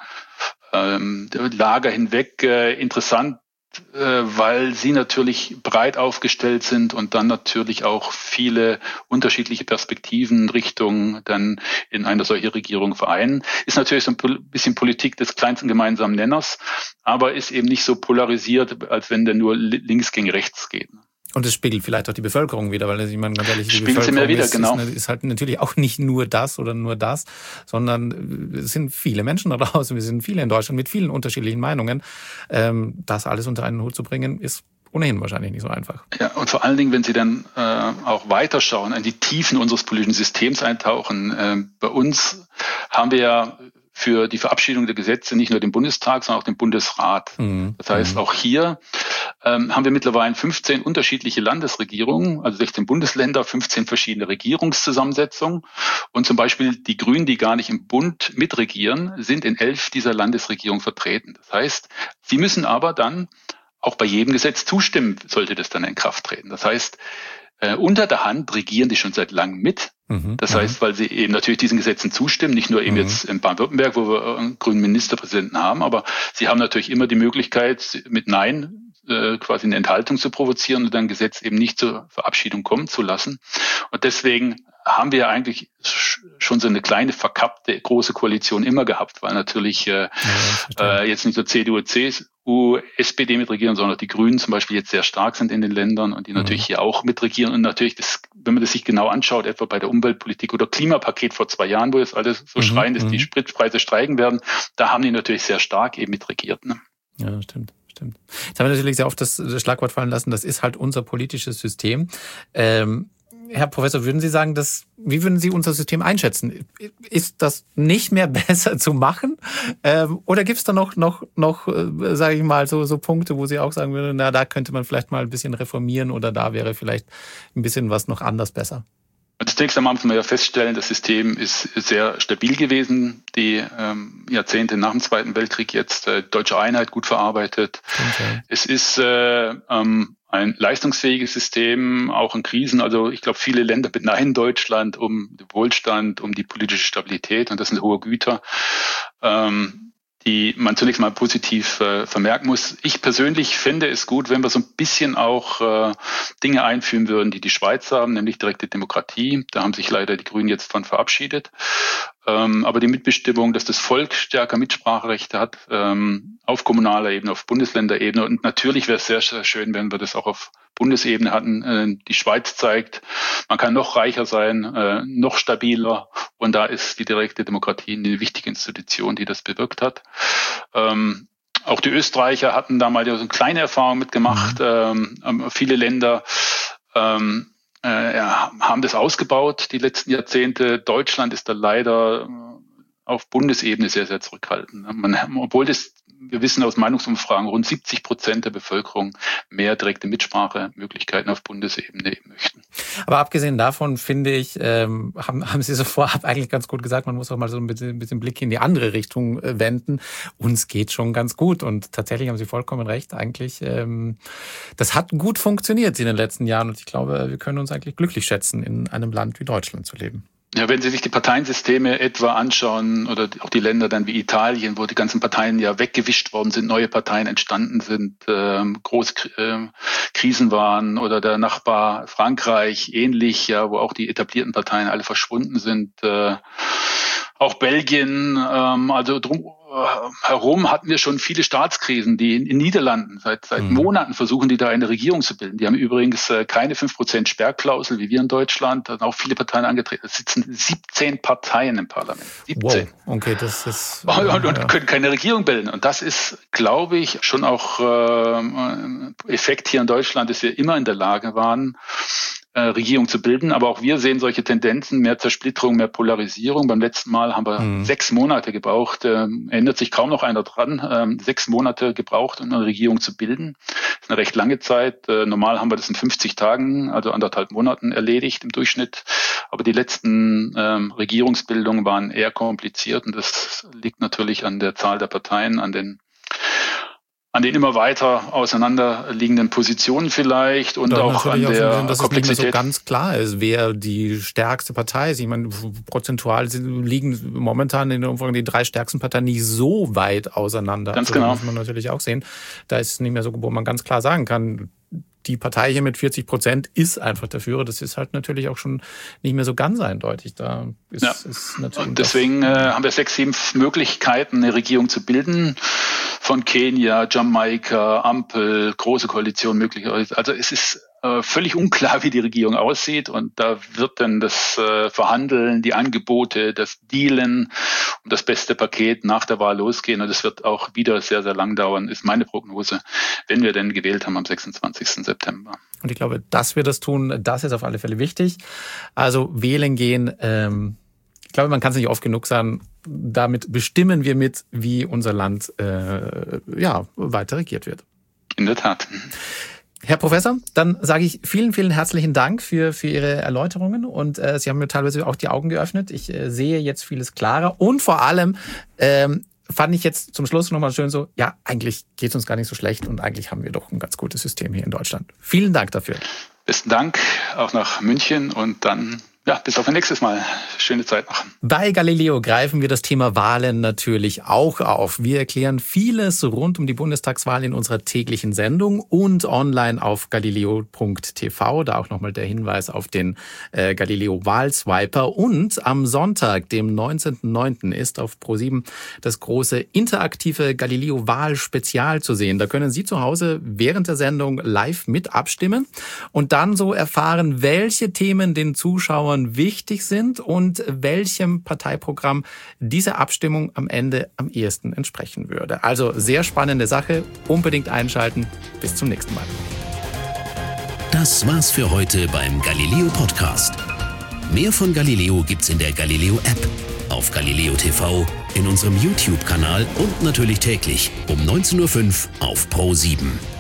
Speaker 3: ähm, Lager hinweg äh, interessant, äh, weil sie natürlich breit aufgestellt sind und dann natürlich auch viele unterschiedliche Perspektiven, Richtungen dann in einer solchen Regierung vereinen. Ist natürlich so ein bisschen Politik des kleinsten gemeinsamen Nenners, aber ist eben nicht so polarisiert, als wenn der nur links gegen rechts geht.
Speaker 2: Und es spiegelt vielleicht auch die Bevölkerung wieder, weil ich meine, ganz ehrlich, die
Speaker 3: Spielt
Speaker 2: Bevölkerung
Speaker 3: sie wieder,
Speaker 2: ist,
Speaker 3: genau.
Speaker 2: ist, ist halt natürlich auch nicht nur das oder nur das, sondern es sind viele Menschen da draußen, wir sind viele in Deutschland mit vielen unterschiedlichen Meinungen. Ähm, das alles unter einen Hut zu bringen, ist ohnehin wahrscheinlich nicht so einfach.
Speaker 3: Ja, und vor allen Dingen, wenn Sie dann äh, auch weiterschauen, in die Tiefen unseres politischen Systems eintauchen. Äh, bei uns haben wir ja für die Verabschiedung der Gesetze nicht nur den Bundestag, sondern auch den Bundesrat. Mhm. Das heißt, auch hier ähm, haben wir mittlerweile fünfzehn unterschiedliche Landesregierungen, also sechzehn Bundesländer, fünfzehn verschiedene Regierungszusammensetzungen. Und zum Beispiel die Grünen, die gar nicht im Bund mitregieren, sind in elf dieser Landesregierungen vertreten. Das heißt, sie müssen aber dann auch bei jedem Gesetz zustimmen, sollte das dann in Kraft treten. Das heißt, äh, unter der Hand regieren die schon seit langem mit. Das heißt, weil sie eben natürlich diesen Gesetzen zustimmen, nicht nur eben mhm. jetzt in Baden-Württemberg, wo wir einen grünen Ministerpräsidenten haben, aber sie haben natürlich immer die Möglichkeit, mit Nein äh, quasi eine Enthaltung zu provozieren und dann Gesetz eben nicht zur Verabschiedung kommen zu lassen. Und deswegen haben wir eigentlich schon so eine kleine verkappte große Koalition immer gehabt, weil natürlich äh, ja, äh, jetzt nicht nur C D U, C S U, S P D mitregieren, sondern auch die Grünen zum Beispiel jetzt sehr stark sind in den Ländern und die mhm. natürlich hier auch mitregieren. Und natürlich, das, wenn man das sich genau anschaut, etwa bei der Umweltpolitik oder Klimapaket vor zwei Jahren, wo jetzt alles so mhm. schreien, dass mhm. die Spritpreise steigen werden, da haben die natürlich sehr stark eben mitregiert. Ne?
Speaker 2: Ja, stimmt. Stimmt. Jetzt haben wir natürlich sehr oft das, das Schlagwort fallen lassen, das ist halt unser politisches System. Ähm, Herr Professor, würden Sie sagen, dass, wie würden Sie unser System einschätzen? Ist das nicht mehr besser zu machen? Ähm, oder gibt es da noch, noch, noch äh, sage ich mal, so, so Punkte, wo Sie auch sagen würden, na, da könnte man vielleicht mal ein bisschen reformieren oder da wäre vielleicht ein bisschen was noch anders besser?
Speaker 3: Zunächst einmal muss man ja feststellen, das System ist sehr stabil gewesen. Die ähm, Jahrzehnte nach dem Zweiten Weltkrieg jetzt äh, deutsche Einheit gut verarbeitet. Okay. Es ist äh, ähm, ein leistungsfähiges System, auch in Krisen. Also ich glaube, viele Länder beneiden Deutschland um den Wohlstand, um die politische Stabilität und das sind hohe Güter, ähm, die man zunächst mal positiv äh, vermerken muss. Ich persönlich fände es gut, wenn wir so ein bisschen auch äh, Dinge einführen würden, die die Schweiz haben, nämlich direkte Demokratie. Da haben sich leider die Grünen jetzt von verabschiedet. Ähm, aber die Mitbestimmung, dass das Volk stärker Mitspracherechte hat, ähm, auf kommunaler Ebene, auf Bundesländerebene. Und natürlich wäre es sehr, sehr schön, wenn wir das auch auf Bundesebene hatten. Äh, die Schweiz zeigt, man kann noch reicher sein, äh, noch stabiler. Und da ist die direkte Demokratie eine wichtige Institution, die das bewirkt hat. Ähm, auch die Österreicher hatten da mal so eine kleine Erfahrung mitgemacht. Mhm. Ähm, viele Länder ähm, äh, ja, haben das ausgebaut die letzten Jahrzehnte. Deutschland ist da leider äh, auf Bundesebene sehr, sehr zurückhaltend. Man, obwohl das, wir wissen aus Meinungsumfragen, rund siebzig Prozent der Bevölkerung mehr direkte Mitsprachemöglichkeiten auf Bundesebene eben möchten.
Speaker 2: Aber abgesehen davon, finde ich, ähm, haben, haben Sie so vorab eigentlich ganz gut gesagt, man muss auch mal so ein bisschen, ein bisschen Blick in die andere Richtung äh, wenden. Uns geht schon ganz gut und tatsächlich haben Sie vollkommen recht. Eigentlich, ähm, das hat gut funktioniert in den letzten Jahren und ich glaube, wir können uns eigentlich glücklich schätzen, in einem Land wie Deutschland zu leben.
Speaker 3: Ja, wenn Sie sich die Parteiensysteme etwa anschauen oder auch die Länder dann wie Italien, wo die ganzen Parteien ja weggewischt worden sind, neue Parteien entstanden sind, ähm, große äh, Krisen waren oder der Nachbar Frankreich ähnlich, ja, wo auch die etablierten Parteien alle verschwunden sind. Äh, auch Belgien, ähm, also drum, herum hatten wir schon viele Staatskrisen. Die in den Niederlanden seit, seit mhm. Monaten versuchen die da eine Regierung zu bilden. Die haben übrigens keine fünf Prozent Sperrklausel wie wir in Deutschland. Da sind auch viele Parteien angetreten. Es sitzen siebzehn Parteien im Parlament. siebzehn.
Speaker 2: Wow, okay, das ist...
Speaker 3: Und, und, und ja. können keine Regierung bilden. Und das ist, glaube ich, schon auch äh, Effekt hier in Deutschland, dass wir immer in der Lage waren, Regierung zu bilden. Aber auch wir sehen solche Tendenzen, mehr Zersplitterung, mehr Polarisierung. Beim letzten Mal haben wir mhm. sechs Monate gebraucht, ähm, erinnert sich kaum noch einer dran, ähm, sechs Monate gebraucht, um eine Regierung zu bilden. Das ist eine recht lange Zeit. Äh, normal haben wir das in fünfzig Tagen, also anderthalb Monaten erledigt im Durchschnitt. Aber die letzten ähm, Regierungsbildungen waren eher kompliziert und das liegt natürlich an der Zahl der Parteien, an den an den immer weiter auseinanderliegenden Positionen vielleicht und
Speaker 2: Doch,
Speaker 3: auch an der
Speaker 2: Sinn, dass
Speaker 3: Komplexität.
Speaker 2: Es nicht mehr so ganz klar ist, wer die stärkste Partei ist. Ich meine, prozentual liegen momentan in den Umfragen die drei stärksten Parteien nicht so weit auseinander.
Speaker 3: Ganz
Speaker 2: also,
Speaker 3: genau.
Speaker 2: Das muss man natürlich auch sehen. Da ist es nicht mehr so, wo man ganz klar sagen kann, die Partei hier mit vierzig Prozent ist einfach der Führer. Das ist halt natürlich auch schon nicht mehr so ganz eindeutig. Da ist,
Speaker 3: ja.
Speaker 2: ist natürlich
Speaker 3: und deswegen äh, haben wir sechs, sieben Möglichkeiten, eine Regierung zu bilden. Von Kenia, Jamaika, Ampel, große Koalition möglicherweise. Also es ist äh, völlig unklar, wie die Regierung aussieht. Und da wird dann das äh, Verhandeln, die Angebote, das Dealen und das beste Paket nach der Wahl losgehen. Und das wird auch wieder sehr, sehr lang dauern, ist meine Prognose, wenn wir denn gewählt haben am sechsundzwanzigsten September.
Speaker 2: Und ich glaube, dass wir das tun, das ist auf alle Fälle wichtig. Also wählen gehen, ähm, ich glaube, man kann es nicht oft genug sagen, damit bestimmen wir mit, wie unser Land äh, ja, weiter regiert wird.
Speaker 3: In der Tat.
Speaker 2: Herr Professor, dann sage ich vielen, vielen herzlichen Dank für, für Ihre Erläuterungen und äh, Sie haben mir teilweise auch die Augen geöffnet. Ich äh, sehe jetzt vieles klarer und vor allem ähm, fand ich jetzt zum Schluss nochmal schön so, ja, eigentlich geht es uns gar nicht so schlecht und eigentlich haben wir doch ein ganz gutes System hier in Deutschland. Vielen Dank dafür.
Speaker 3: Besten Dank auch nach München und dann ja, bis auf ein nächstes Mal. Schöne Zeit noch.
Speaker 2: Bei Galileo greifen wir das Thema Wahlen natürlich auch auf. Wir erklären vieles rund um die Bundestagswahl in unserer täglichen Sendung und online auf galileo punkt t v. Da auch nochmal der Hinweis auf den äh, Galileo Wahlswiper. Und am Sonntag, dem neunzehnten neunten ist auf ProSieben das große interaktive Galileo Wahl-Spezial zu sehen. Da können Sie zu Hause während der Sendung live mit abstimmen und dann so erfahren, welche Themen den Zuschauern wichtig sind und welchem Parteiprogramm diese Abstimmung am Ende am ehesten entsprechen würde. Also sehr spannende Sache, unbedingt einschalten. Bis zum nächsten Mal.
Speaker 1: Das war's für heute beim Galileo Podcast. Mehr von Galileo gibt's in der Galileo App, auf Galileo T V, in unserem YouTube-Kanal und natürlich täglich um neunzehn Uhr fünf auf ProSieben.